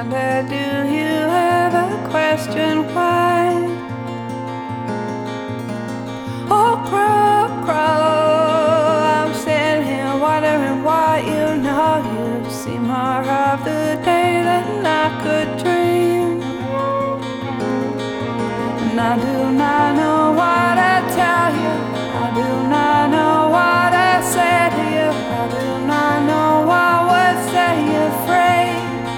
wonder, do you ever question why? Oh, crow, crow, I'm sitting here wondering why. You know you've seen more of the day than I could dream. And I do not know